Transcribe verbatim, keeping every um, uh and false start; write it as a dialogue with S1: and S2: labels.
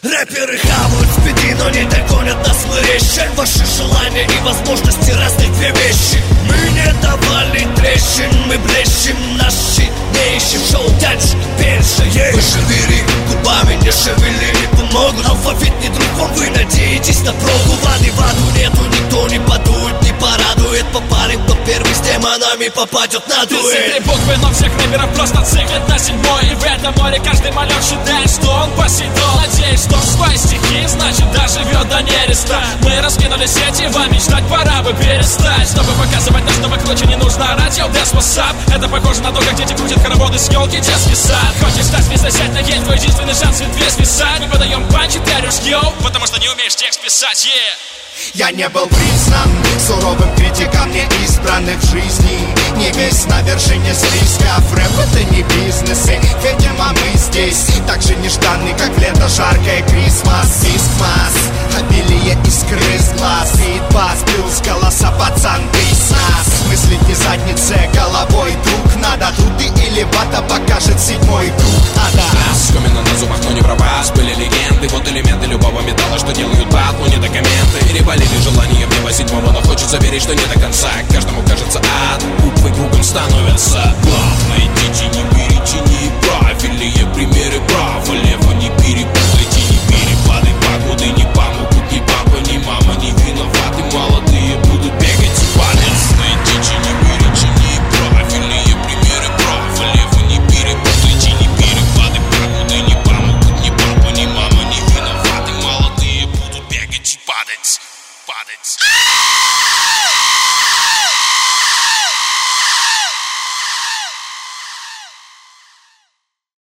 S1: Рэперы хавают спиди, но не догонят нас мы резче. Ваши желания и возможности разных две вещи. Мы не давали трещин, мы блещем, наши не ищем. Шоу дальше и перше, ей. Вы шевели губами, не шевели, не помогут. Алфавит не друг вам, вы надеетесь на прогу. Воды в аду нету, никто не подует, не порадует. Попали, кто первый с демонами попадет на дуэль.
S2: Десятые буквы, но всех рэперов просто циклят на седьмой. И в этом море каждый малек считает, что он Посейдон. Надеюсь, что свои стихи, значит, доживет до нереста. Мы раскинули сети, вам мечтать пора бы перестать. Чтобы показывать нас, чтобы круче не нужно орать. Йоу, that's what's up. Это похоже на то, как дети крутят хороводы с елки, детский сад. Хочешь стать звездой, сядь на гель, твой единственный шанс в две свисать. Мы подаем панчи, ты орешь, йоу, потому что не умеешь текст писать, yeah.
S3: Я не был признан суровым критиком, не избранных в жизни. Не весь на вершине списков. Рэп это не бизнес, и, видимо, мы здесь так же нежданны, как лето жаркое, Крисмас. Искмас, обилие искры с глаз. Битбас, плюс голоса, пацан, бейс нас. Мыслить не задницей, головой, друг. Надо труды или вата покажет седьмой круг. Ада.
S4: Скомина на зубах, но не пропас. Были легенды, вот элементы любого металла, что делают батлу, не документы. Переболели желанием неба седьмого, но хочется верить, что не до конца. Каждому кажется ад, буквы кругом становятся. Главное, дичи не берите неправильные примеры, правы ли